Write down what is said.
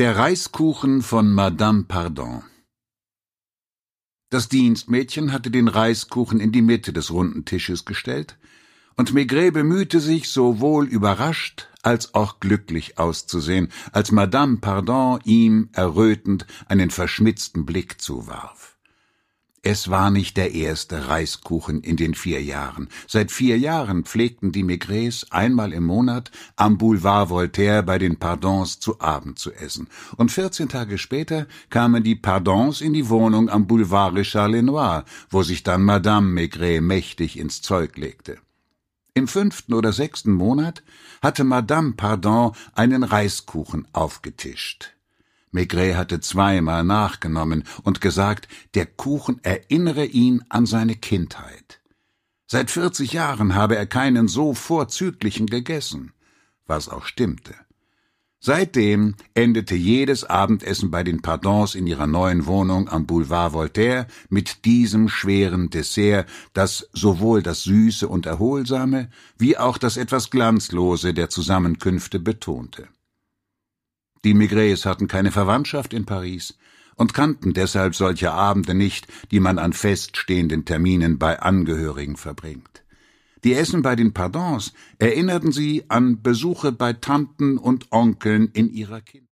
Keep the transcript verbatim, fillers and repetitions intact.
Der Reiskuchen von Madame Pardon. Das Dienstmädchen hatte den Reiskuchen in die Mitte des runden Tisches gestellt, und Maigret bemühte sich, sowohl überrascht als auch glücklich auszusehen, als Madame Pardon ihm errötend einen verschmitzten Blick zuwarf. Es war nicht der erste Reiskuchen in den vier Jahren. Seit vier Jahren pflegten die Maigrets einmal im Monat am Boulevard Voltaire bei den Pardons zu Abend zu essen, und vierzehn Tage später kamen die Pardons in die Wohnung am Boulevard Richard Lenoir, wo sich dann Madame Maigret mächtig ins Zeug legte. Im fünften oder sechsten Monat hatte Madame Pardon einen Reiskuchen aufgetischt. Maigret hatte zweimal nachgenommen und gesagt, der Kuchen erinnere ihn an seine Kindheit. Seit vierzig Jahren habe er keinen so vorzüglichen gegessen, was auch stimmte. Seitdem endete jedes Abendessen bei den Pardons in ihrer neuen Wohnung am Boulevard Voltaire mit diesem schweren Dessert, das sowohl das Süße und Erholsame wie auch das etwas Glanzlose der Zusammenkünfte betonte. Die Maigrets hatten keine Verwandtschaft in Paris und kannten deshalb solche Abende nicht, die man an feststehenden Terminen bei Angehörigen verbringt. Die Essen bei den Pardons erinnerten sie an Besuche bei Tanten und Onkeln in ihrer Kindheit.